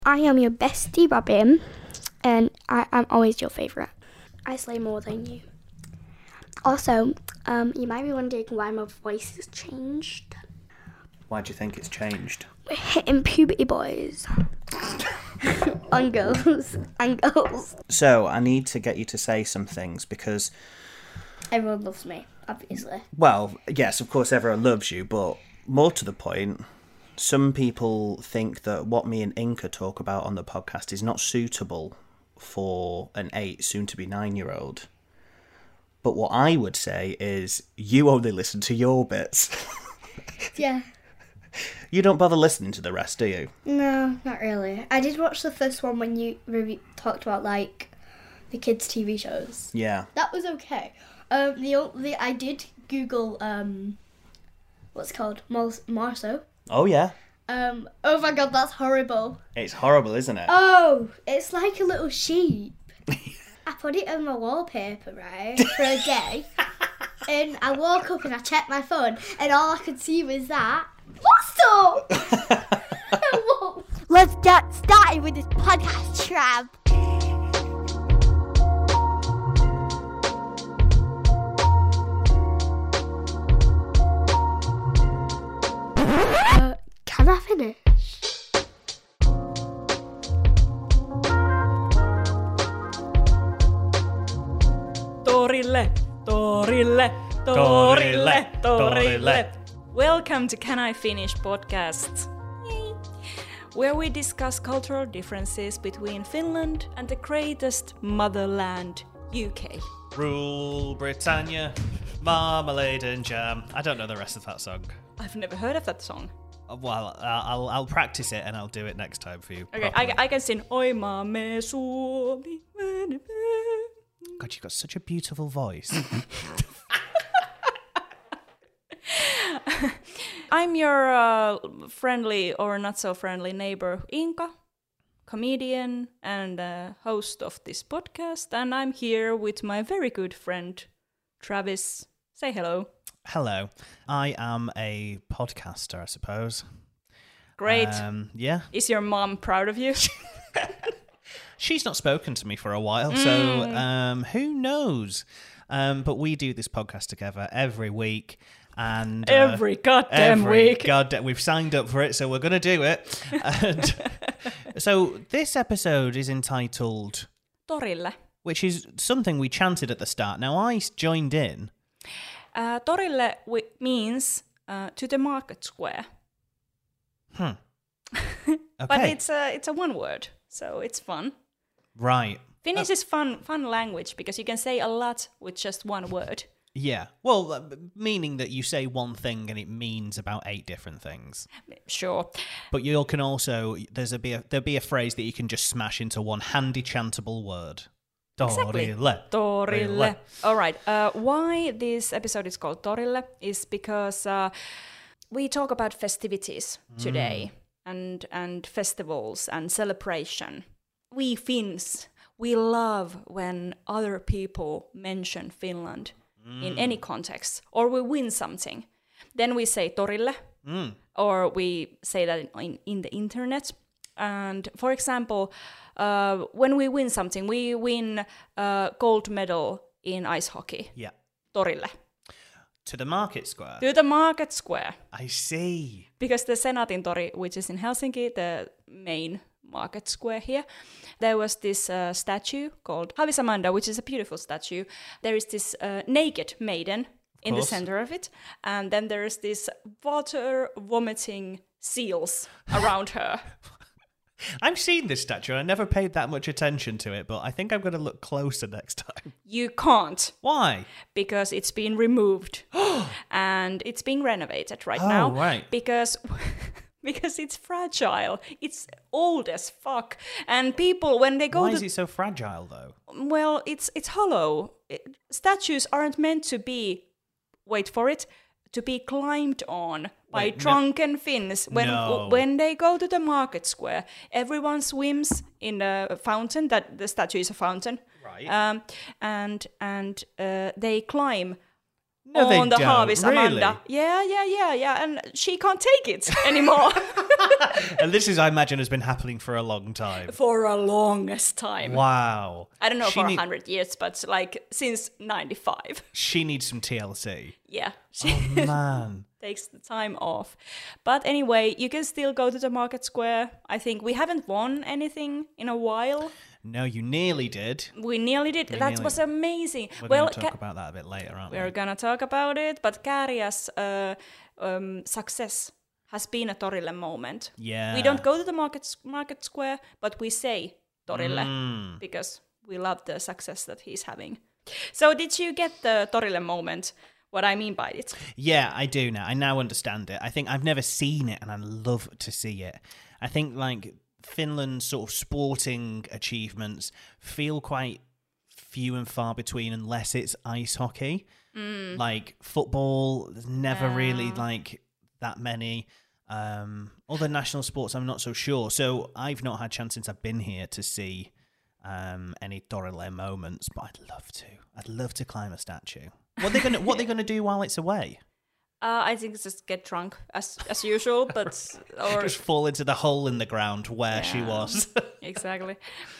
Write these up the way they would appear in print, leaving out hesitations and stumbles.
I am your bestie, Robin, and I'm always your favourite. I slay more than you. Also, you might be wondering why my voice has changed. Why do you think it's changed? We're hitting puberty boys. On girls and girls. So, I need to get you to say some things because... Everyone loves me, obviously. Well, yes, of course everyone loves you, but more to the point... Some people think that what me and Inka talk about on the podcast is not suitable for an 8, soon-to-be 9-year-old. But what I would say is, you only listen to your bits. Yeah. You don't bother listening to the rest, do you? No, not really. I did watch the first one when you talked about, like, the kids' TV shows. Yeah. That was okay. I did Google, what's it called? Marceau. Oh, yeah. Oh my god, that's horrible. It's horrible, isn't it? Oh, it's like a little sheep. I put it on my wallpaper, right, for a day. And I woke up and I checked my phone and all I could see was that. What's up? Let's get started with this podcast, Trav. Can I finish? Torille, torille, torille, torille. Welcome to Can I Finish podcast, where we discuss cultural differences between Finland and the greatest motherland, UK. Rule Britannia, marmalade and jam. I don't know the rest of that song. I've never heard of that song. Well, I'll practice it and I'll do it next time for you. Okay, I can sing Oi maamme Suomi. God, you've got such a beautiful voice. I'm your friendly or not so friendly neighbor, Inka, comedian and host of this podcast, and I'm here with my very good friend, Travis. Say hello. Hello. I am a podcaster, I suppose. Great. Yeah. Is your mom proud of you? She's not spoken to me for a while, so who knows? But we do this podcast together every week. And every goddamn week. We've signed up for it, so we're going to do it. And so this episode is entitled... Torille. Which is something we chanted at the start. Now, I joined in... Torille means to the market square. Okay. But it's a one word, so it's fun. Right. Finnish is fun language because you can say a lot with just one word. Yeah. Well, meaning that you say one thing and it means about 8 different things. Sure. But you can also there'll be a phrase that you can just smash into one handy chantable word. Exactly. Torille. All right. Why this episode is called Torille is because we talk about festivities today and festivals and celebration. We Finns, we love when other people mention Finland in any context, or we win something. Then we say Torille, or we say that in the internet. And for example, when we win something, we win a gold medal in ice hockey. Yeah. Torille. To the market square. To the market square. I see. Because the Senaatintori, which is in Helsinki, the main market square here, there was this statue called Havisamanda, which is a beautiful statue. There is this naked maiden in the center of it, and then there is this water vomiting seals around her. I've seen this statue. I never paid that much attention to it, but I think I'm going to look closer next time. You can't. Why? Because it's been removed and it's being renovated right now. Oh, right. Because it's fragile. It's old as fuck. And people, when they go Why is it so fragile, though? Well, it's hollow. Statues aren't meant to be, wait for it, to be climbed on by drunken Finns. When they go to the market square, everyone swims in a fountain. That the statue is a fountain, right? And they climb No, they on the don't. harvest, Really? Amanda. Yeah. And she can't take it anymore And this is, I imagine, has been happening for a long time. for a longest time. Wow. I don't know She for need- 100 years, but like since 95. She needs some TLC. Yeah, she Oh, man. takes the time off. But anyway, you can still go to the market square. I think we haven't won anything in a while. No, you nearly did. We nearly did. That nearly- was amazing. We're Well, going to talk about that a bit later, aren't we? we're gonna talk about it. But Käärijä's success has been a Torille moment. Yeah. We don't go to the market square, but we say Torille Mm. because we love the success that he's having. So did you get the Torille moment? What I mean by it? Yeah, I do now. I now understand it. I think I've never seen it, and I love to see it. I think like Finland's sort of sporting achievements feel quite few and far between unless it's ice hockey. Like football, there's never really like that many. Other national sports, I'm not so sure. So I've not had a chance since I've been here to see any Torille moments, but I'd love to. I'd love to climb a statue. What are they gonna do while it's away? I think it's just get drunk as usual, but or Just fall into the hole in the ground where she Yeah. was. exactly.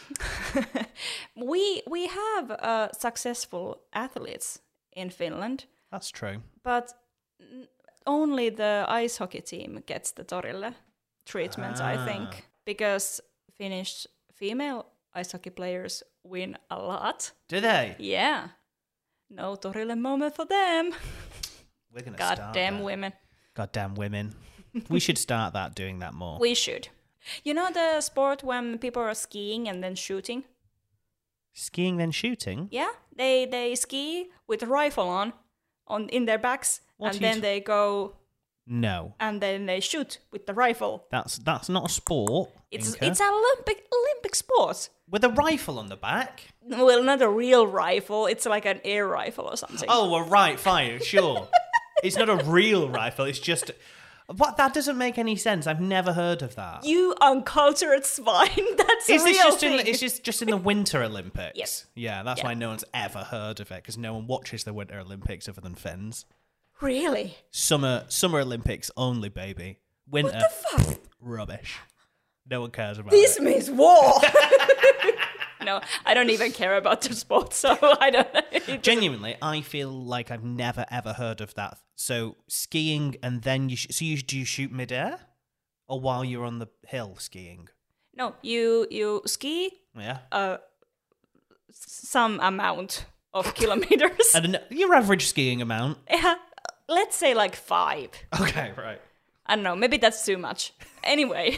we have successful athletes in Finland, That's true. but only the ice hockey team gets the Torille treatment, I think, because Finnish female ice hockey players win a lot. Do they? Yeah. No Torille moment for them. We're gonna start Goddamn that. women. Goddamn women. We should start doing that more. We should. You know the sport when people are skiing and then shooting? Skiing then shooting. Yeah, they ski with a rifle on in their backs, What and are you then they go No, and then they shoot with the rifle. that's not a sport. It's Inka. it's an Olympic sport. With a rifle on the back. Well, not a real rifle. It's like an air rifle or something. Oh, well, right, fine, sure. It's not a real rifle. It's just what. That doesn't make any sense. I've never heard of that. You uncultured swine. That's Is a this real just thing. it's just in the Winter Olympics? Yes. Yeah, that's Yeah. why no one's ever heard of it because no one watches the Winter Olympics other than Finns. Really? Summer Olympics only, baby. Winter, What the fuck? rubbish. No one cares about This it. means war. No, I don't even care about the sport, so I don't. It doesn't- Genuinely, I feel like I've never ever heard of that. So skiing and then do you shoot midair, or while you're on the hill skiing? No, you ski Yeah. some amount of kilometers. I don't know, your average skiing amount. Yeah, let's say like 5. Okay, right. I don't know, maybe that's too much. Anyway.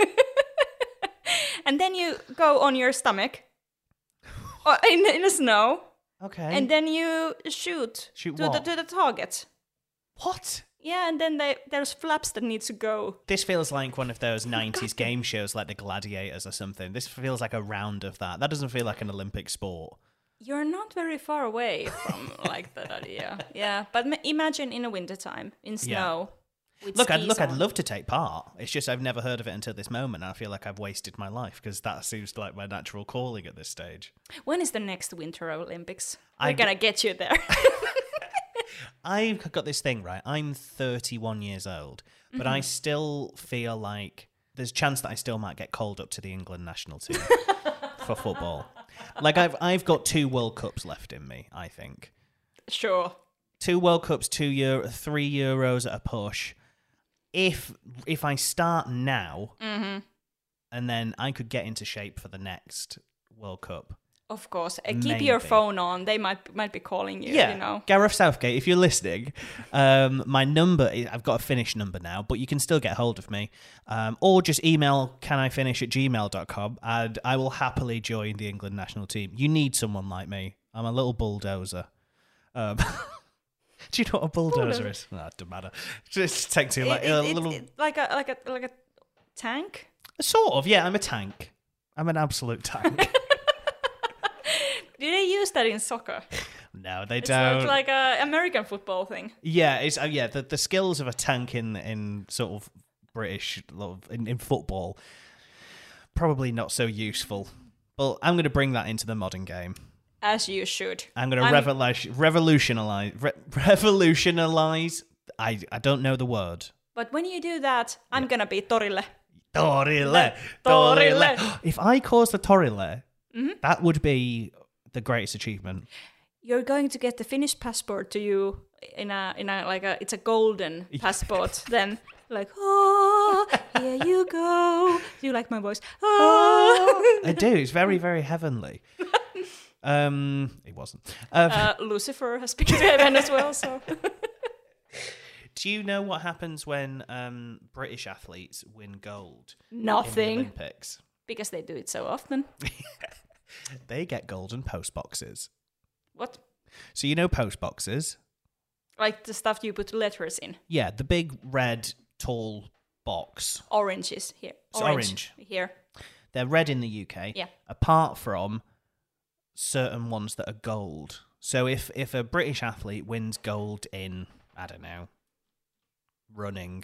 And then you go on your stomach in the snow, Okay. and then you shoot Shoot to what? the target. What? Yeah, and then there's flaps that need to go. This feels like one of those 90s game shows like the Gladiators or something. This feels like a round of that. That doesn't feel like an Olympic sport. You're not very far away from like that idea. Yeah, but imagine in a wintertime, in snow. with Look, I'd skis on. love to take part. It's just I've never heard of it until this moment. And I feel like I've wasted my life because that seems like my natural calling at this stage. When is the next Winter Olympics? I We're gonna get you there. I've got this thing, right? I'm 31 years old, but I still feel like there's a chance that I still might get called up to the England national team for football. Like I've got 2 World Cups left in me, I think. Sure. 2 World Cups, 3 Euros at a push. If I start now, and then I could get into shape for the next World Cup. Of course. Keep your Maybe. phone on. They might be calling you, you know. Gareth Southgate, if you're listening, my number, I've got a Finnish number now, but you can still get hold of me. Or just email canifinish@gmail.com and I will happily join the England national team. You need someone like me. I'm a little bulldozer. Do you know what a bulldozer is? No, it doesn't matter. Just take to like a little... like a tank? Sort of, yeah, I'm a tank. I'm an absolute tank. Do they use that in soccer? No, they It's don't. like a American football thing. Yeah, it's the skills of a tank in sort of British in football probably not so useful. But I'm going to bring that into the modern game. As you should. I'm going to revolutionize. I don't know the word. But when you do that, I'm going to be torille. Torille. If I caused the torille, that would be the greatest achievement. You're going to get the Finnish passport to you in a it's a golden passport. Then like, oh, here you go. Do you like my voice? Oh. I do. It's very, very heavenly. It wasn't. Lucifer has been to heaven as well. So, do you know what happens when British athletes win gold? Nothing. In the Olympics? Because they do it so often. They get golden post boxes. What? So you know post boxes? Like the stuff you put letters in. Yeah, the big red tall box. Orange is here. It's orange. Here. They're red in the UK. Yeah. Apart from certain ones that are gold. So if a British athlete wins gold in, I don't know, running.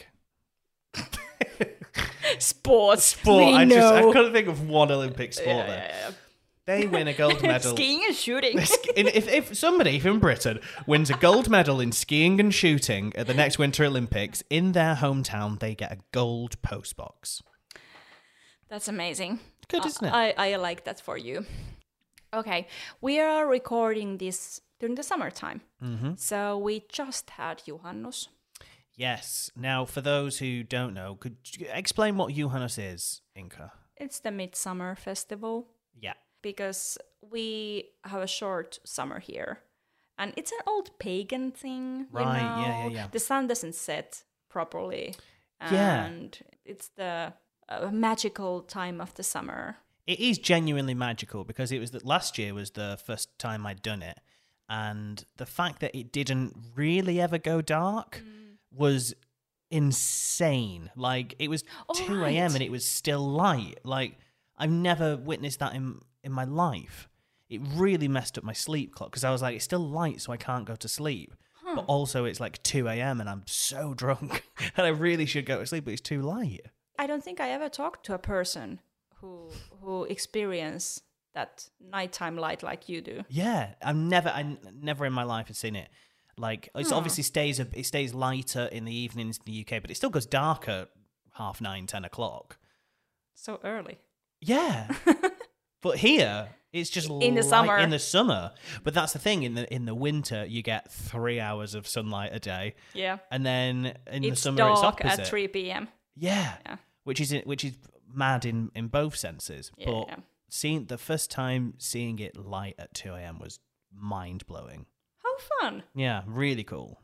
Sport. I couldn't think of one Olympic sport there. Yeah. They win a gold medal. Skiing and shooting. If somebody from Britain wins a gold medal in skiing and shooting at the next Winter Olympics, in their hometown, they get a gold postbox. That's amazing. Good, isn't it? I like that for you. Okay, we are recording this during the summertime. Mm-hmm. So we just had Juhannus. Yes. Now, for those who don't know, could you explain what Juhannus is, Inka? It's the Midsummer Festival. Yeah. Because we have a short summer here. And it's an old pagan thing, right, you know? Yeah. The sun doesn't set properly. Yeah. And it's the magical time of the summer. It is genuinely magical because last year was the first time I'd done it. And the fact that it didn't really ever go dark was insane. Like, it was 2 a.m. and it was still light. Like, I've never witnessed that in my life. It really messed up my sleep clock because I was like, it's still light, so I can't go to sleep. Huh. But also, it's like 2 a.m. and I'm so drunk and I really should go to sleep, but it's too light. I don't think I ever talked to a person who experienced that nighttime light like you do. Yeah, I never in my life have seen it. Like, it obviously stays lighter in the evenings in the UK, but it still goes darker 9:30, 10 o'clock. So early. Yeah. But here, it's just in the summer. In the summer. But that's the thing. In the winter, you get 3 hours of sunlight a day. Yeah. And then in the summer, dark it's opposite. at 3 p.m. Yeah. Which is mad in both senses. Yeah, but seeing the first time seeing it light at 2 a.m. was mind blowing. How fun. Yeah, really cool.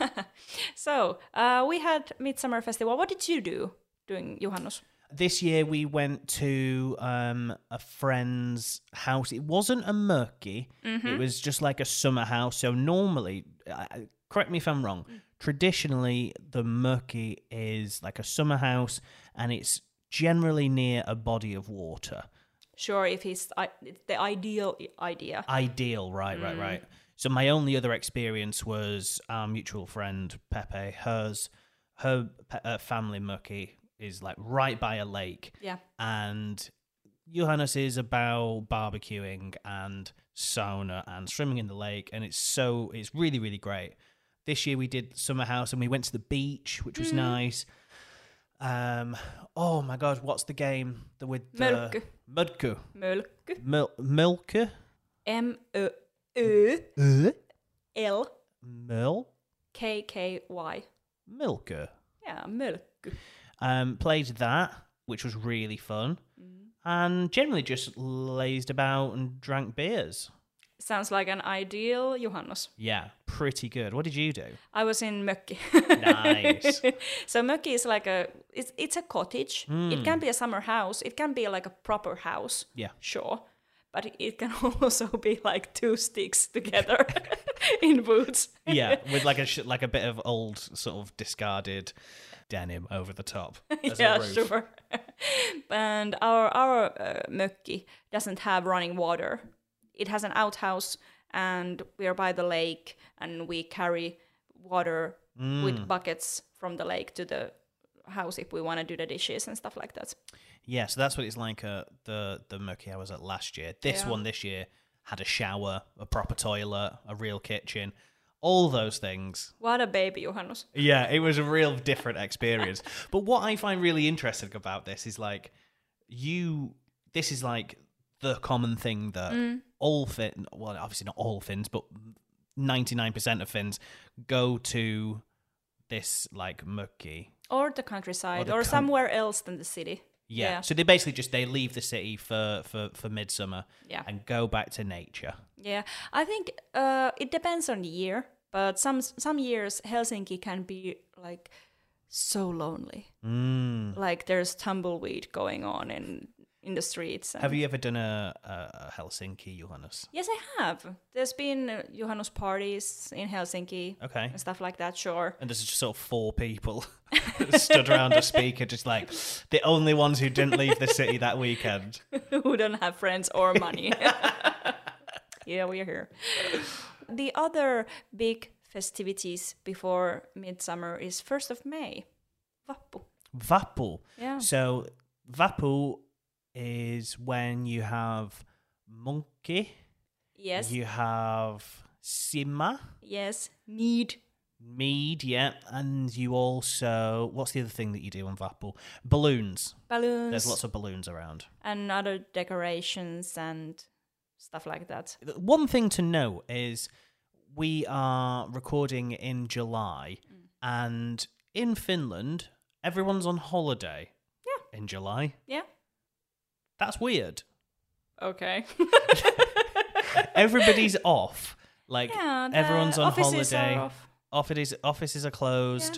So, we had Midsummer Festival. What did you do during Juhannus? This year we went to a friend's house. It wasn't a murky. Mm-hmm. It was just like a summer house. So normally, correct me if I'm wrong, traditionally the murky is like a summer house and it's generally near a body of water. Sure, if it's the ideal idea. Ideal, right. So my only other experience was our mutual friend, Pepe. Her family murky is like right by a lake. Yeah. And Juhannus is about barbecuing and sauna and swimming in the lake, and it's really, really great. This year we did summer house and we went to the beach, which was nice. Oh my god, what's the game with the Mölkky? Mölkky. M-Ö-L-K-K-Y. Mölkky. Yeah, Mölkky. Played that, which was really fun, and generally just lazed about and drank beers. Sounds like an ideal Juhannus. Yeah, pretty good. What did you do? I was in Mökki. Nice. So Mökki is like it's a cottage. It can be a summer house. It can be like a proper house. Yeah. Sure. But it can also be like two sticks together in boots. Yeah, with like a bit of old sort of discarded denim over the top. Yeah, sure. And our mökki doesn't have running water. It has an outhouse, and we are by the lake, and we carry water with buckets from the lake to the house if we want to do the dishes and stuff like that. Yeah, so that's what it's like at the mökki I was at last year. This one this year had a shower, a proper toilet, a real kitchen, all those things. What a baby, Juhannus. Yeah, it was a real different experience. But what I find really interesting about this is like this is like the common thing that all Finns, well, obviously not all Finns, but 99% of Finns go to this like mökki. Or the countryside, Or or the somewhere else than the city. Yeah. So they basically they leave the city for midsummer and go back to nature. Yeah, I think it depends on the year, but some years Helsinki can be like so lonely. Like there's tumbleweed going on in the streets. And Have you ever done a Helsinki Juhannus? Yes, I have. There's been Juhannus parties in Helsinki. Okay. And stuff like that, sure. And there's just sort of 4 people stood around a speaker, just like the only ones who didn't leave the city that weekend. Who don't have friends or money. Yeah, we're here. The other big festivities before midsummer is 1st of May, Vappu. Vappu. Yeah. So Vappu is when you have monkey, Yes. you have simma, Yes. Mead. mead, yeah, and you also, what's the other thing that you do on Vappu? Balloons. Balloons. There's lots of balloons around. And other decorations and stuff like that. One thing to note is we are recording in July, and in Finland, everyone's on holiday in July. Yeah. That's weird. Okay. Everybody's off. Like, Yeah, the everyone's on offices holiday. are off. Offices are closed.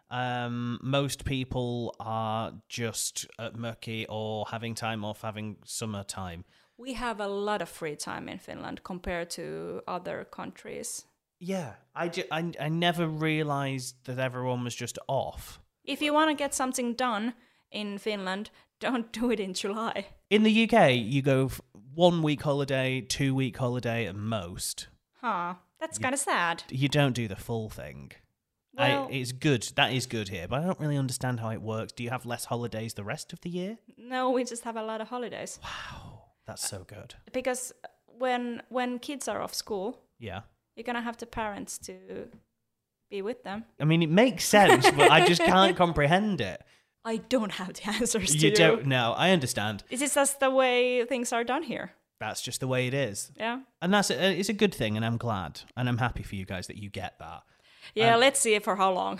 Most people are just at mökki or having time off, having summertime. We have a lot of free time in Finland compared to other countries. Yeah, I never realised that everyone was just off. If you want to get something done in Finland, don't do it in July. In the UK, you go 1 week holiday, 2 week holiday at most. Huh. That's kind of sad. You don't do the full thing. Well- It's good. That is good here, but I don't really understand how it works. Do you have less holidays the rest of the year? No, we just have a lot of holidays. That's so good. Because when kids are off school, Yeah. you're going to have the parents to be with them. I mean, it makes sense, but I just can't comprehend it. I don't have the answers to You don't know. I understand. This is just the way things are done here. That's just the way it is. Yeah. And it's a good thing, and I'm glad. And I'm happy for you guys that you get that. Yeah, let's see for how long.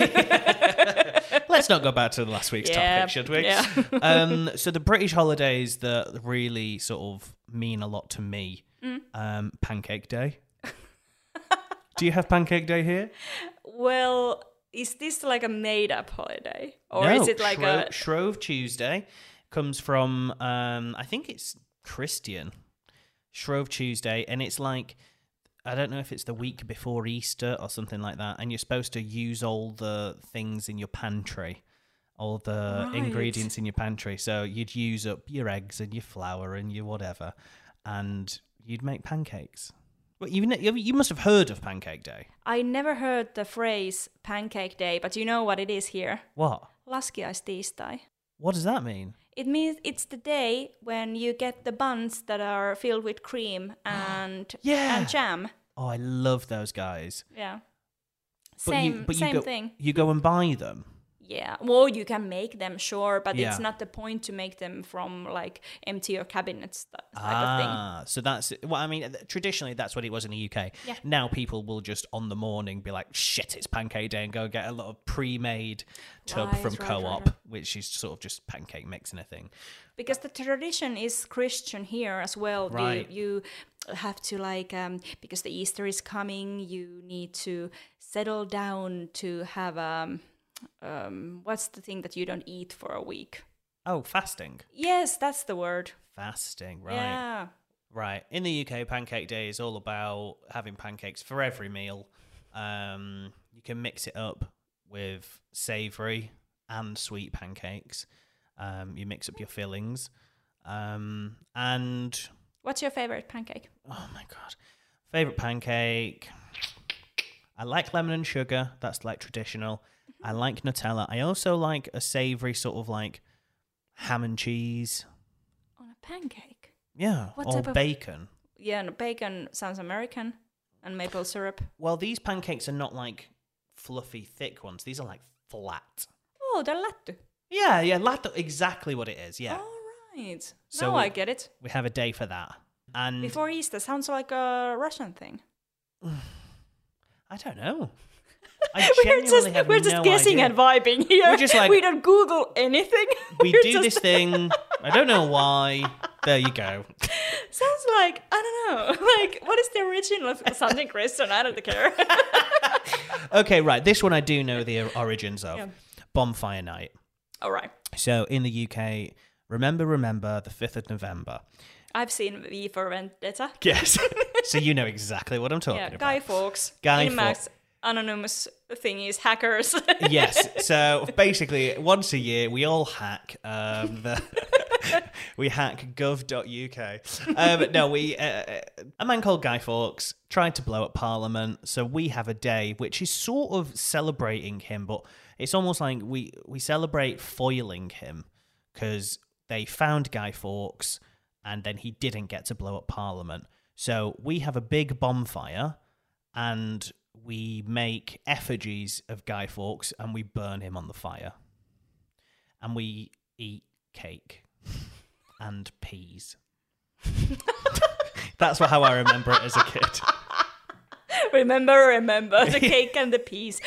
Let's not go back to last week's topic, should we? Yeah. So the British holidays that really sort of mean a lot to me, Pancake Day. Do you have Pancake Day here? Well, is this like a made-up holiday? Or No, is it like a... Shrove Tuesday comes from, I think it's Christian. Shrove Tuesday, and it's like, I don't know if it's the week before Easter or something like that, and you're supposed to use all the things in your pantry, all the ingredients in your pantry. So you'd use up your eggs and your flour and your whatever, and you'd make pancakes. Well, you must have heard of Pancake Day. I never heard the phrase Pancake Day, but you know what it is here? What? Laskiaistiistai. What does that mean? It means it's the day when you get the buns that are filled with cream and jam. Oh, I love those guys. Yeah. But Same go, thing. You go and buy them. Yeah. Well, you can make them, sure, but Yeah. it's not the point to make them from like empty your cabinets type of thing. So that's, well, I mean, traditionally that's what it was in the UK. Yeah. Now people will just on the morning be like, shit, it's Pancake Day, and go get a lot of pre-made tub Right, from right, Co-op, right. which is sort of just pancake mix and a thing. Because the tradition is Christian here as well. Right. You have to like, because the Easter is coming, you need to settle down to have, what's the thing that you don't eat for a week? Oh, fasting. Yes, that's the word. Fasting, right. Yeah. Right. In the UK, Pancake Day is all about having pancakes for every meal. You can mix it up with savoury and sweet pancakes. You mix up your fillings. And What's your favorite pancake? oh my god, favorite pancake. I like lemon and sugar. That's like traditional. I like Nutella. I also like a savoury sort of like ham and cheese. On a pancake? Yeah, What or type of- bacon. Yeah, and bacon sounds American, and maple syrup. Well, these pancakes are not like fluffy, thick ones. These are like flat. Oh, they're lattu. Yeah, latto, exactly what it is. Yeah. All right. So now I get it. We have a day for that. And Before Easter sounds like a Russian thing. I don't know. I genuinely have we're just no guessing idea. and vibing here. We're just like- we don't Google anything. We We're do just- this thing. I don't know why. There you go. Sounds like, I don't know, like, what is the original of something Christian? I don't care. Okay, right. This one I do know the origins of. Yeah. Bonfire night. All right. So in the UK, remember, the 5th of November. I've seen V for Vendetta. Yes. So you know exactly what I'm talking Yeah, about. Guy Fawkes. Guy Inmax, anonymous thingies, hackers. Yes. So basically, once a year, we all hack we hack gov.uk. No, a man called Guy Fawkes tried to blow up Parliament. So we have a day which is sort of celebrating him, but it's almost like we celebrate foiling him because they found Guy Fawkes and then he didn't get to blow up Parliament. So we have a big bonfire and we make effigies of Guy Fawkes and we burn him on the fire. And we eat cake and peas. That's how I remember it as a kid. remember the cake and the peas.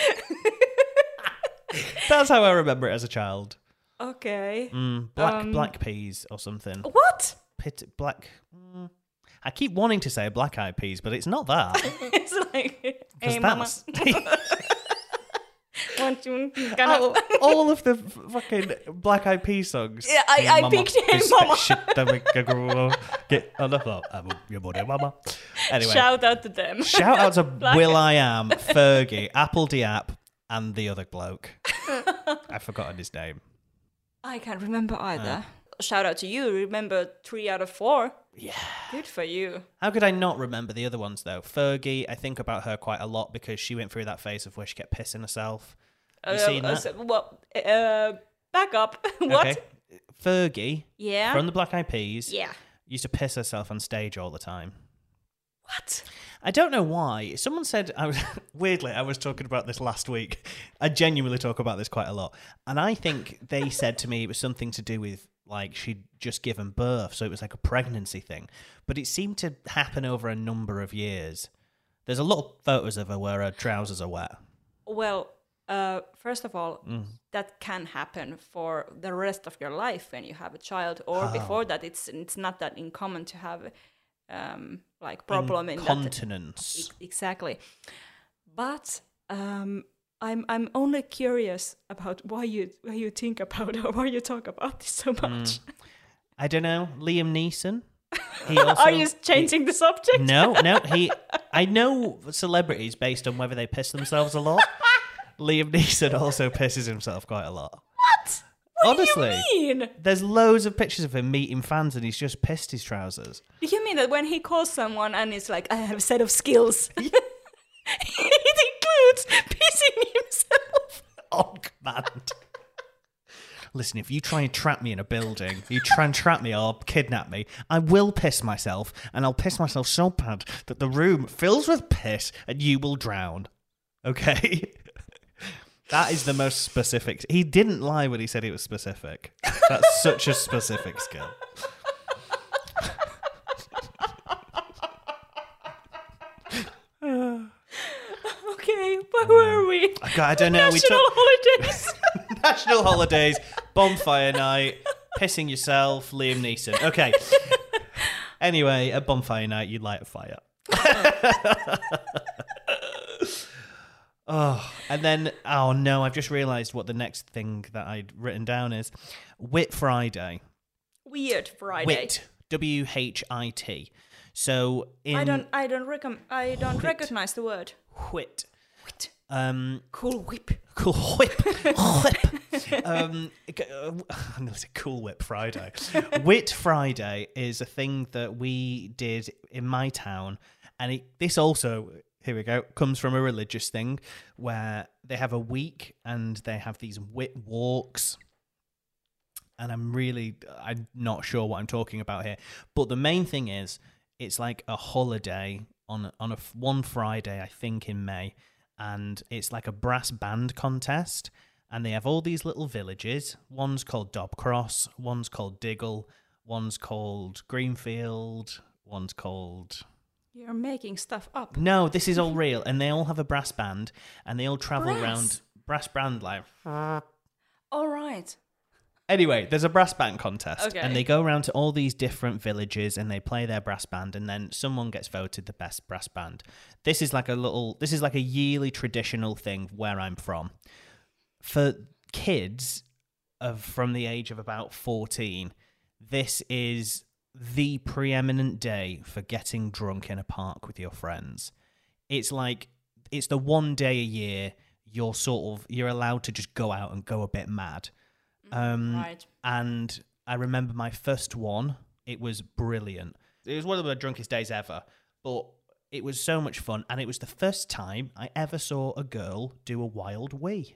That's how I remember it as a child. Okay. Black peas or something. What? I keep wanting to say black eyed peas, but it's not that. It's like, 'Cause hey, mama. Want you gonna... all of the fucking Black Eyed Peas songs. Yeah, I picked Hey Mama. Get on the floor. Your body, mama. Anyway, Shout out to them. shout out to Will I Am, Fergie, Apple Diap, and the other bloke. I've forgotten his name. I can't remember either. Shout out to you. Remember 3 out of 4. Yeah. Good for you. How could I not remember the other ones though? Fergie, I think about her quite a lot because she went through that phase of where she kept pissing herself. You seen that? Back up. What? Okay. Fergie Yeah. from the Black Eyed Peas Yeah. used to piss herself on stage all the time. What? I don't know why. Someone said, weirdly, I was talking about this last week. I genuinely talk about this quite a lot. And I think they said to me it was something to do with, like, she'd just given birth, so it was like a pregnancy thing. But it seemed to happen over a number of years. There's a lot of photos of her where her trousers are wet. Well, first of all, that can happen for the rest of your life when you have a child, or before that, it's not that uncommon to have like problem in Incontinence. that. Exactly. But I'm only curious about why you think about or why you talk about this so much. I don't know. Liam Neeson. He also, Are you changing the subject? No. I know celebrities based on whether they piss themselves a lot. Liam Neeson also pisses himself quite a lot. What? What Honestly, do you mean? There's loads of pictures of him meeting fans and he's just pissed his trousers. Do you mean that when he calls someone and it's like, I have a set of skills? It includes pissing himself. On command. Listen, if you try and trap me in a building, you try and trap me or kidnap me, I will piss myself, and I'll piss myself so bad that the room fills with piss and you will drown. Okay? That is the most specific. He didn't lie when he said it was specific. That's such a specific skill. Okay, but where are we? I don't know. National holidays. National holidays, bonfire night, pissing yourself, Liam Neeson. Okay. Anyway, at bonfire night, you light a fire. And then, oh no, I've just realised what the next thing that I'd written down is. Whit Friday. Weird Friday. Whit. W-H-I-T. So in... I don't recognize the word. Whit. Whit. Cool whip. Cool whip. Whip. I'm going to say Cool Whip Friday. Whit Friday is a thing that we did in my town. And this also, here we go, comes from a religious thing where they have a week and they have these Whit walks. And I'm not sure what I'm talking about here. But the main thing is It's like a holiday on one Friday, I think, in May, and it's like a brass band contest, and they have all these little villages. One's called Dobcross, one's called Diggle, one's called Greenfield, one's called... You're making stuff up. No, this is all real, and they all have a brass band, and they all travel Brass? around brass band like. All right. Anyway, there's a brass band contest, Okay. and they go around to all these different villages, and they play their brass band, and then someone gets voted the best brass band. This is like a yearly traditional thing where I'm from. For kids from the age of about 14, this is the preeminent day for getting drunk in a park with your friends. It's the one day a year you're allowed to just go out and go a bit mad. Right. And I remember my first one. It was brilliant. It was one of the drunkest days ever, but it was so much fun. And it was the first time I ever saw a girl do a wild wee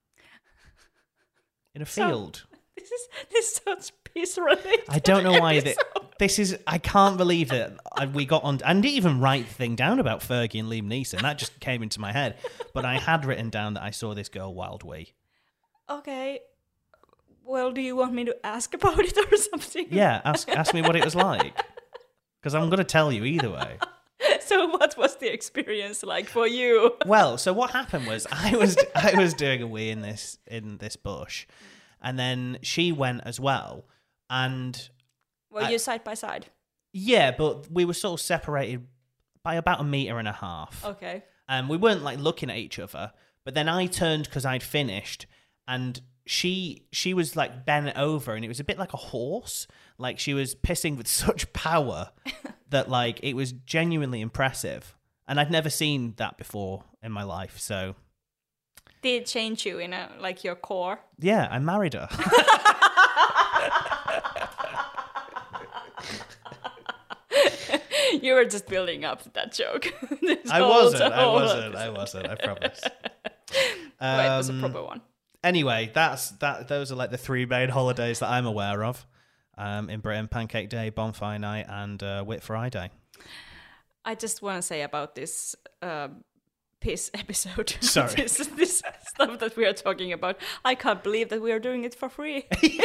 in a field. This sounds piss related. I don't know why this is. I can't believe that we got on. I didn't even write the thing down about Fergie and Liam Neeson. That just came into my head. But I had written down that I saw this girl wild wee. Okay. Well, do you want me to ask about it or something? Yeah, ask me what it was like, because I'm going to tell you either way. So, what was the experience like for you? Well, so what happened was I was doing a wee in this bush, and then she went as well, and Were you side by side? yeah, but we were sort of separated by about 1.5 meters. Okay. And we weren't like looking at each other. But then I turned because I'd finished, and she was like bent over, and it was a bit like a horse. Like she was pissing with such power that like it was genuinely impressive. And I'd never seen that before in my life. So Did it change you in like your core? yeah, I married her. You were just building up that joke. I wasn't, I promise. Wait, it was a proper one. Anyway, those are like the 3 main holidays that I'm aware of in Britain: Pancake Day, Bonfire Night, and Whit Friday. I just want to say about this piss episode. Sorry. this stuff that we are talking about. I can't believe that we are doing it for free.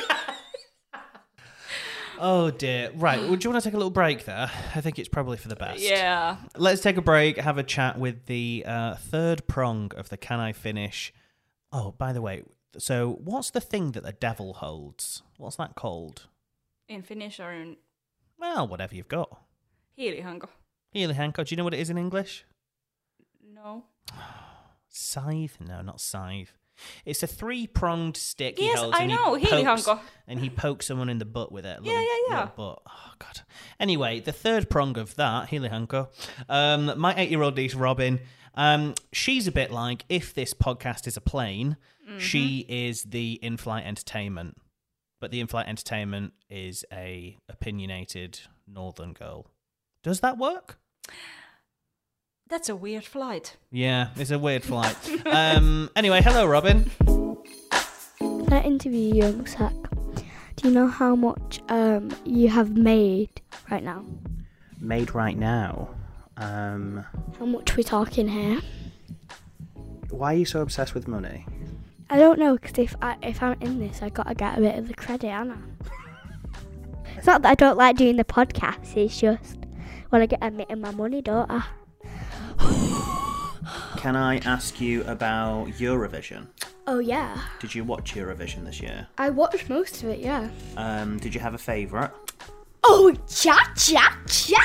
Oh dear. Right, would you want to take a little break there? I think it's probably for the best. Yeah. Let's take a break, have a chat with the third prong of the Can I Finish? Oh, by the way, so what's the thing that the devil holds? What's that called? In Finnish or in Well, whatever you've got. hiilihanko? Hiilihanko. Do you know what it is in English? No. Scythe? No, not scythe. It's a 3-pronged stick he Yes, holds. I and know, he pokes, hiilihanko. and he pokes someone in the butt with it. Yeah. Little butt. Oh, God. Anyway, the third prong of that, hiilihanko, my 8-year-old niece, Robin, she's a bit like, if this podcast is a plane, she is the in-flight entertainment. But the in-flight entertainment is a opinionated northern girl. Does that work? That's a weird flight. Yeah, it's a weird flight. Anyway, hello, Robin. Can I interview you, Young Sack? Do you know how much you have made right now? Made right now. How much we're talking here? Why are you so obsessed with money? I don't know, because if I'm in this, I gotta get a bit of the credit, Anna. It's not that I don't like doing the podcast. It's just when I get a bit of my money, don't I? Can I ask you about Eurovision? Oh yeah, Did you watch Eurovision this year? I watched most of it. Yeah. Did you have a favourite? Oh, cha cha cha!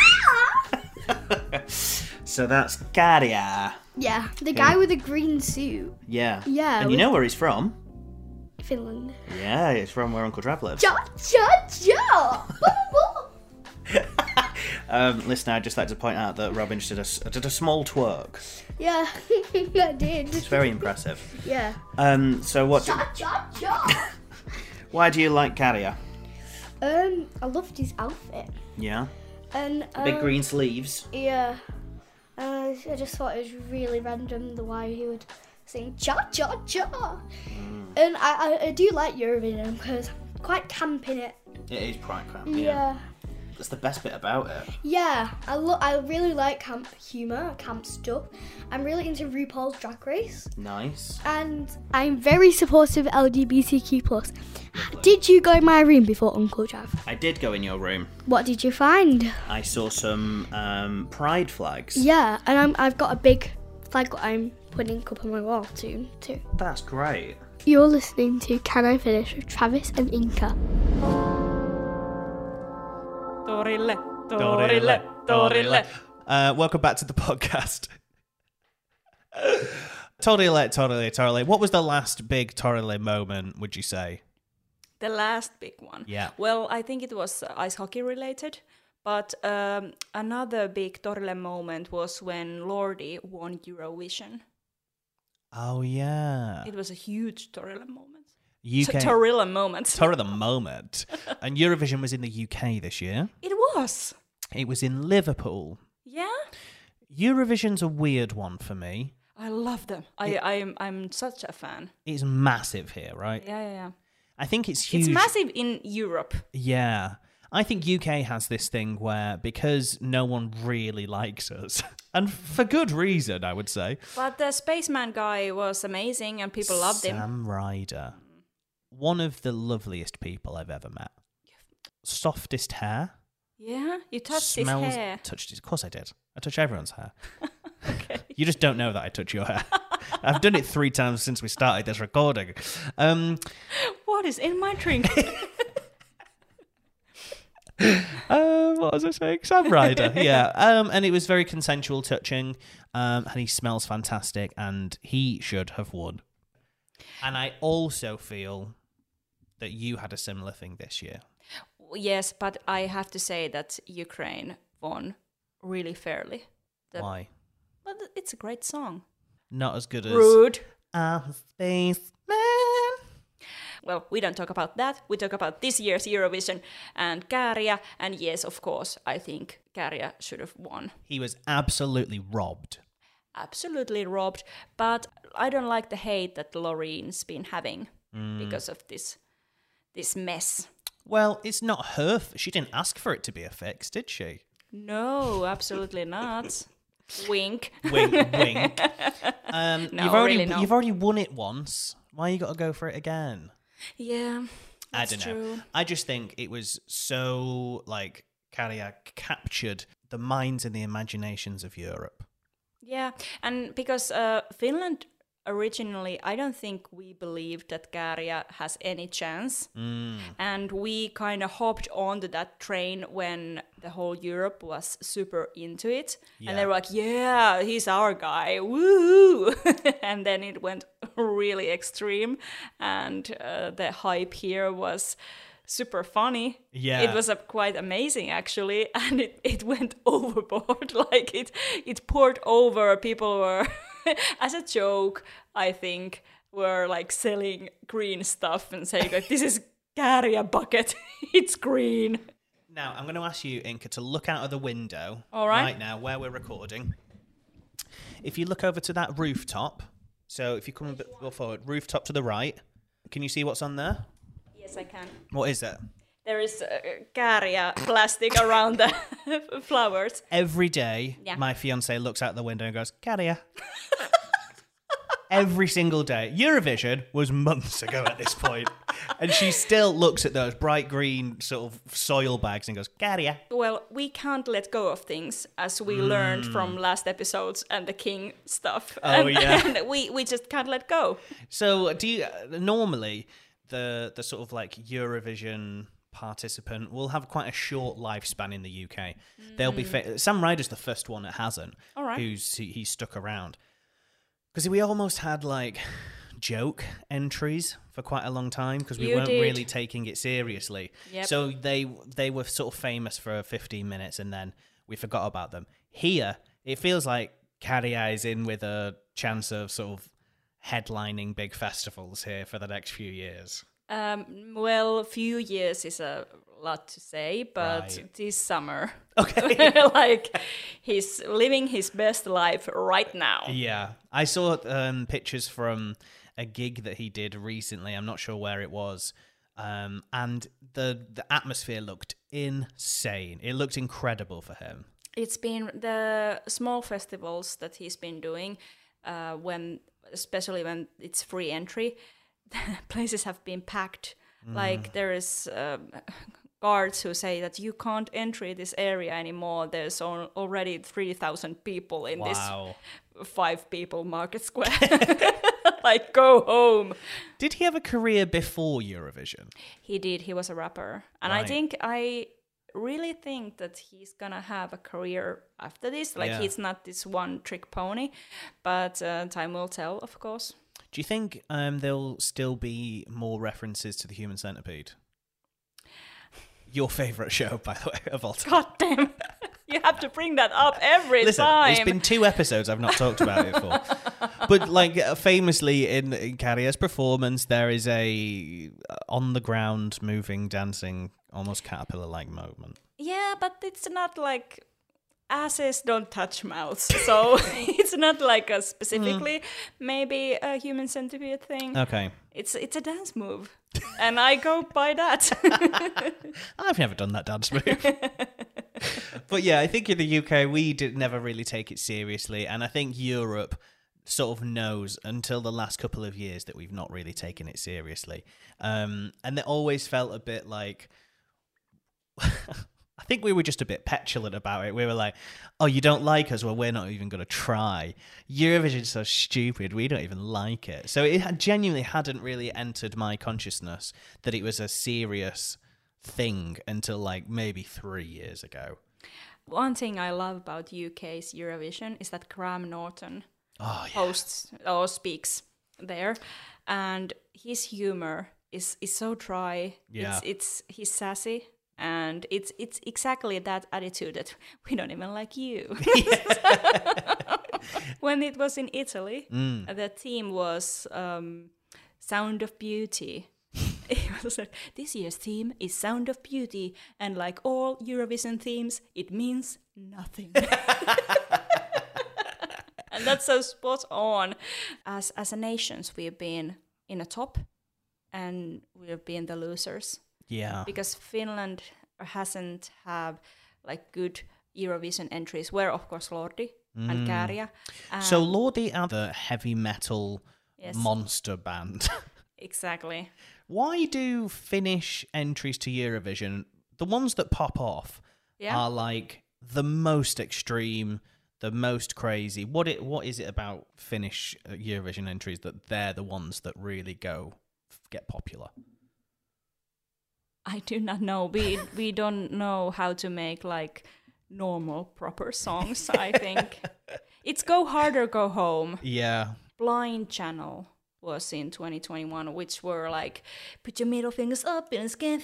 So that's Karia. Yeah, the guy with the green suit. Yeah. Yeah, And you know where he's from? Finland. Yeah, it's from where Uncle Trav lives. Cha cha cha! Listener, I'd just like to point out that Robin just did a small twerk. Yeah, I did. It's very impressive. Yeah. So what? Cha cha cha! Why do you like Karia? I loved his outfit. Yeah. And Big green sleeves. Yeah. I just thought it was really random the way he would sing cha cha cha. And I do like Eurovision because quite camp in it. It is quite crap. Yeah. That's the best bit about it. Yeah, I really like camp humour, camp stuff. I'm really into RuPaul's Drag Race. Nice. And I'm very supportive of LGBTQ+. Did you go in my room before Uncle Jav? I did go in your room. What did you find? I saw some pride flags. Yeah, and I've got a big flag that I'm putting up on my wall soon too. That's great. You're listening to Can I Finish with Travis and Inka. Torille, torille, torille. Welcome back to the podcast. Torille. What was the last big Torille moment, would you say? The last big one. Yeah. Well, I think it was ice hockey related. But another big Torille moment was when Lordi won Eurovision. Oh, yeah. It was a huge Torille moment. UK Torille moment. Torille moment. And Eurovision was in the UK this year. It was. It was in Liverpool. Yeah. Eurovision's a weird one for me. I love them. I'm such a fan. It's massive here, right? Yeah. I think it's huge. It's massive in Europe. Yeah. I think UK has this thing where, because no one really likes us, and for good reason, I would say. But the Spaceman guy was amazing and people loved him. Sam Ryder. One of the loveliest people I've ever met. Softest hair. Yeah? You touched Smells, his hair. Touched his, of course I did. I touch everyone's hair. Okay. You just don't know that I touch your hair. I've done it 3 times since we started this recording. What is in my drink? What was I saying? Sam Ryder, yeah. And it was very consensual touching, and he smells fantastic, and he should have won. And I also feel that you had a similar thing this year. Yes, but I have to say that Ukraine won really fairly. Why? Well, it's a great song. Not as good as... Rude. I'm a spaceman. Well, we don't talk about that. We talk about this year's Eurovision and Käärijä. And yes, of course, I think Käärijä should have won. He was absolutely robbed. Absolutely robbed. But I don't like the hate that Lorene's been having because of this mess. Well, it's not her... She didn't ask for it to be a fix, did she? No, absolutely not. Wink. Wink, wink. No, really not. You've already won it once. Why you got to go for it again? Yeah, that's I don't know. true. I just think it was so, like, Käärijä captured the minds and the imaginations of Europe. Yeah, and because Finland originally, I don't think we believed that Käärijä has any chance. And we kind of hopped onto that train when the whole Europe was super into it. Yeah. And they were like, yeah, he's our guy, woo! And then it went really extreme. And the hype here was super funny. Yeah. It was quite amazing, actually. And it went overboard. Like, it poured over. People were... As a joke, I think, were like selling green stuff and saying like, this is Käärijä bucket, it's green. Now, I'm going to ask you, Inka, to look out of the window right now where we're recording. If you look over to that rooftop, so if you come a bit more forward, rooftop to the right, can you see what's on there? Yes, I can. What is it? There is Käärijä plastic around the flowers. Every day, my fiancé looks out the window and goes, Käärijä. Every single day. Eurovision was months ago at this point. And she still looks at those bright green sort of soil bags and goes, Käärijä. Well, we can't let go of things, as we learned from last episodes and the King stuff. Oh, yeah. And we just can't let go. So do you normally the sort of like Eurovision participant will have quite a short lifespan in the UK. They'll be Sam Ryder's the first one that hasn't. All right. He's stuck around. Because we almost had like joke entries for quite a long time because we weren't really taking it seriously. Yep. So they were sort of famous for 15 minutes and then we forgot about them. Here, it feels like Käärijä is in with a chance of sort of headlining big festivals here for the next few years. Well, few years is a lot to say, but Right. this summer, Okay. like he's living his best life right now. Yeah. I saw pictures from a gig that he did recently. I'm not sure where it was. And the atmosphere looked insane. It looked incredible for him. It's been the small festivals that he's been doing, especially when it's free entry, places have been packed. Like there is guards who say that you can't enter this area anymore. There's already 3,000 people in this 5 people market square. Like, go home. Did he have a career before Eurovision? He did. He was a rapper. And Right. I really think that he's gonna have a career after this. Like, he's not this one-trick pony. But time will tell, of course. Do you think there'll still be more references to the Human Centipede? Your favourite show, by the way, of all time. God damn. You have to bring that up every Listen, time. it's been 2 episodes I've not talked about it for. But, like, famously in Karia's performance, there is a on-the-ground, moving, dancing, almost caterpillar-like moment. Yeah, but it's not like asses don't touch mouths. So it's not like a specifically maybe a Human Centipede thing. Okay. It's a dance move. And I go by that. I've never done that dance move. But yeah, I think in the UK we never really take it seriously, and I think Europe sort of knows until the last couple of years that we've not really taken it seriously. And it always felt a bit like I think we were just a bit petulant about it. We were like, oh, you don't like us? Well, we're not even going to try. Eurovision's so stupid, we don't even like it. So it genuinely hadn't really entered my consciousness that it was a serious thing until like maybe 3 years ago. One thing I love about UK's Eurovision is that Graham Norton hosts or speaks there. And his humor is so dry. Yeah. He's sassy. And it's exactly that attitude that we don't even like you. When it was in Italy, the theme was Sound of Beauty. It was like, this year's theme is Sound of Beauty, and like all Eurovision themes, it means nothing. And that's so spot on. As a nations, we've been in the top, and we've been the losers. Yeah. Because Finland hasn't have like good Eurovision entries, where of course Lordi and Käärijä. So Lordi are the heavy metal monster band. Exactly. Why do Finnish entries to Eurovision, the ones that pop off, are like the most extreme, the most crazy? What is it about Finnish Eurovision entries that they're the ones that really get popular? I do not know. We don't know how to make like normal proper songs. I think it's Go Hard or Go Home. Yeah. Blind Channel was in 2021, which were like, put your middle fingers up in a skin,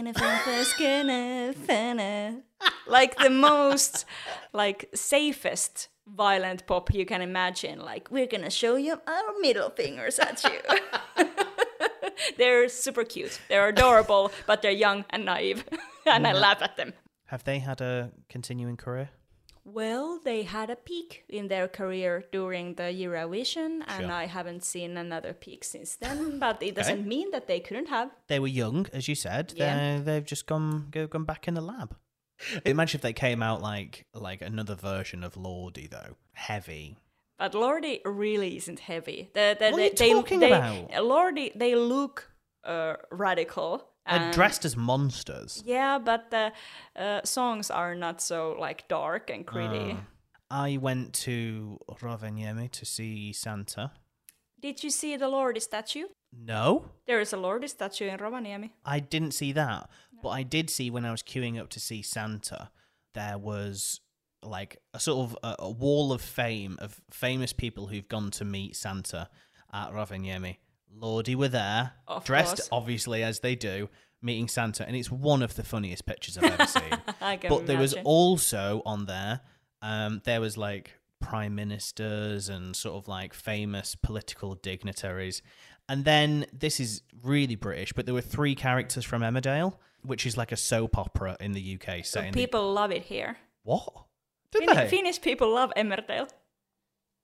like the most like safest violent pop you can imagine. Like, we're gonna show you our middle fingers at you. They're super cute. They're adorable, but they're young and naive. And I laugh at them. Have they had a continuing career? Well, they had a peak in their career during the Eurovision, and Sure. I haven't seen another peak since then. But it doesn't mean that they couldn't have. They were young, as you said. Yeah. They've just gone back in the lab. Imagine if they came out like another version of Lordi, though. Heavy. But Lordi really isn't heavy. What are you talking about? Lordi, they look radical. They're dressed as monsters. Yeah, but the songs are not so like dark and gritty. I went to Rovaniemi to see Santa. Did you see the Lordi statue? No, There is a Lordi statue in Rovaniemi. I didn't see that. But I did see when I was queuing up to see Santa, there was like a sort of a wall of fame of famous people who've gone to meet Santa at Rovaniemi. Lordi were there, Of dressed course. obviously as they do, meeting Santa, and it's one of the funniest pictures I've ever seen. I can But there was imagine. also on there was like prime ministers and sort of like famous political dignitaries. And then, this is really British, but there were 3 characters from Emmerdale, which is like a soap opera in the UK set in the... People love it here. What? Did they? Finnish people love Emmerdale.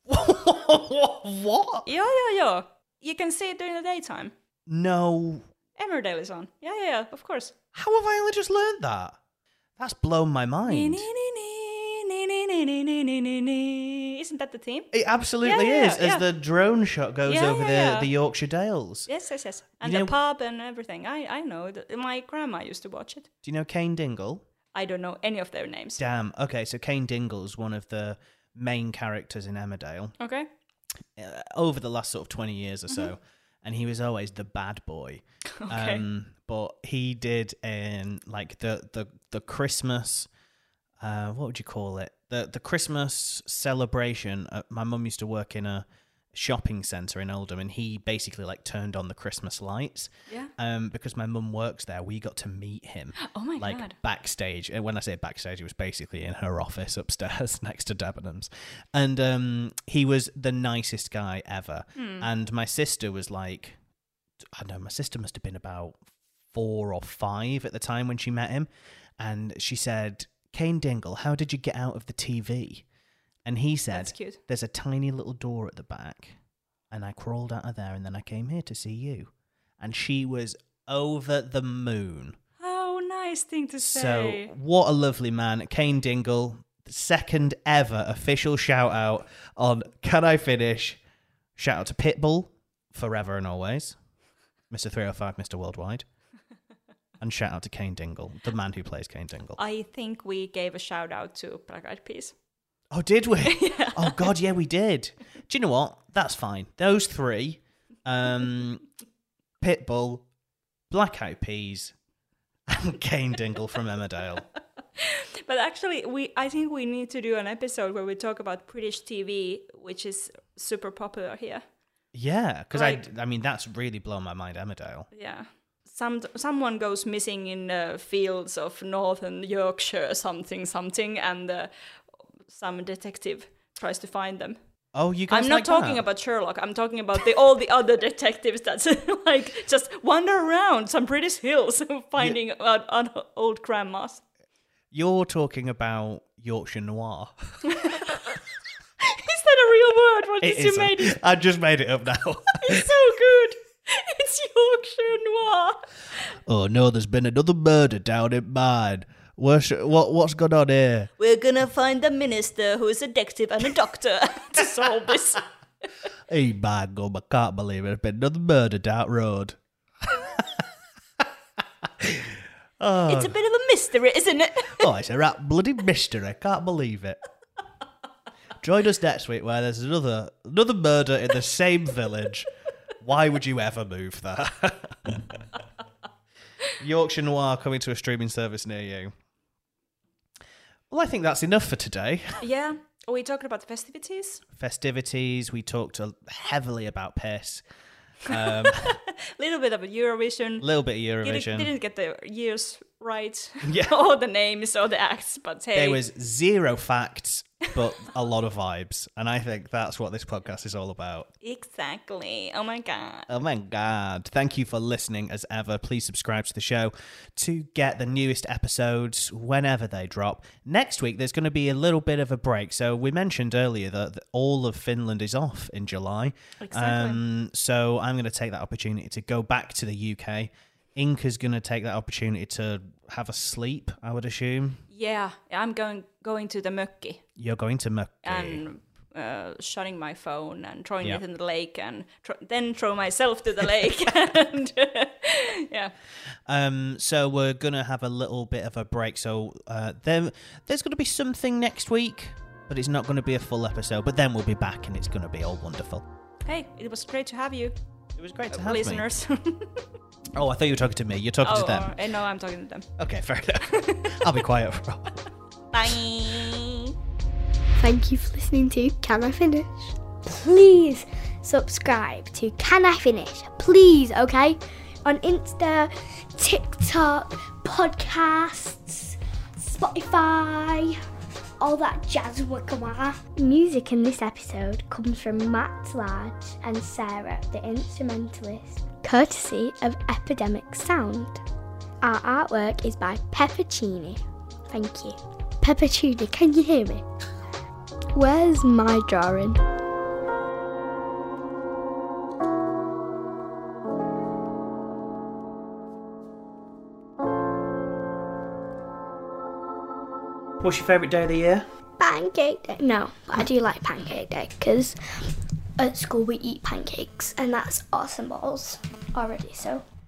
What? Yeah. You can see it during the daytime. No. Emmerdale is on. Yeah, of course. How have I only just learned that? That's blown my mind. Isn't that the theme? It absolutely Yeah, is, as the drone shot goes over the Yorkshire Dales. Yes. And the pub and everything. I know. My grandma used to watch it. Do you know Cain Dingle? I don't know any of their names. Damn. Okay, so Cain Dingle's one of the main characters in Emmerdale. Okay. Over the last sort of 20 years or so. And he was always the bad boy. Okay. But he did like the Christmas, what would you call it? The Christmas celebration. My mum used to work in a shopping centre in Oldham, and he basically like turned on the Christmas lights. Yeah. Because my mum works there, we got to meet him. Oh my like, God. Backstage. And when I say backstage, it was basically in her office upstairs next to Debenhams. And he was the nicest guy ever. And my sister was like, I don't know, my sister must have been about 4 or 5 at the time when she met him. And she said, Cain Dingle, how did you get out of the TV? And he said, That's cute. There's a tiny little door at the back, and I crawled out of there, and then I came here to see you. And she was over the moon. Oh, nice thing to So, say. what a lovely man. Cain Dingle, the second ever official shout out on Can I Finish? Shout out to Pitbull, forever and always. Mr. 305, Mr. Worldwide. And shout out to Cain Dingle, the man who plays Cain Dingle. I think we gave a shout out to Black Eyed Peas. Oh, did we? Yeah. Oh, God, yeah, we did. Do you know what? That's fine. Those 3, Pitbull, Black Eyed Peas, and Cain Dingle from Emmerdale. But actually, I think we need to do an episode where we talk about British TV, which is super popular here. Yeah, because Like- I mean, that's really blown my mind, Emmerdale. Yeah. Someone goes missing in the fields of northern Yorkshire, something, and some detective tries to find them. Oh, you guys I'm not like talking that? about Sherlock. I'm talking about all the other detectives that like just wander around some British hills finding out old grandmas. You're talking about Yorkshire Noir. Is that a real word? What It did you isn't. made it? I just made it up now. It's so good. It's Yorkshire Noir. Oh no, there's been another murder down in mine. What's going on here? We're gonna find the minister who is a detective and a doctor to solve this. Hey, my God, I can't believe it. There's been another murder down the road. It's a bit of a mystery, isn't it? Oh, it's a right bloody mystery. I can't believe it. Join us next week where there's another murder in the same village. Why would you ever move there? Yorkshire Noir coming to a streaming service near you. Well, I think that's enough for today. Yeah. We talked about the festivities. Festivities, we talked heavily about piss. Little bit of a Eurovision. A little bit of Eurovision. Didn't get the years right. Yeah. Or the names or the acts, but hey. There was 0 facts, but a lot of vibes. And I think that's what this podcast is all about. Exactly. Oh my God. Oh my God. Thank you for listening as ever. Please subscribe to the show to get the newest episodes whenever they drop. Next week, there's going to be a little bit of a break. So we mentioned earlier that all of Finland is off in July. Exactly. So I'm going to take that opportunity to go back to the UK. Inka's going to take that opportunity to have a sleep, I would assume. Yeah, I'm going to the mökki You're going to Mökki. and shutting my phone and throwing Yeah. it in the lake and then throw myself to the lake. And yeah. So we're going to have a little bit of a break. So there's going to be something next week, but it's not going to be a full episode. But then we'll be back and it's going to be all wonderful. Hey, it was great to have you, It was great to have listeners. me. Oh, I thought you were talking to me. You're talking to them. No, I'm talking to them. Okay, fair enough. I'll be quiet for a while. Bye. Thank you for listening to Can I Finish? Please subscribe to Can I Finish? Please, okay? On Insta, TikTok, podcasts, Spotify, all that jazz wicka. Music in this episode comes from Matt Large and Sarah, the instrumentalist, courtesy of Epidemic Sound. Our artwork is by Peppercini. Thank you. Peppercini, can you hear me? Where's my drawing? What's your favourite day of the year? Pancake day. No, but I do like pancake day because at school we eat pancakes and that's awesome balls already. So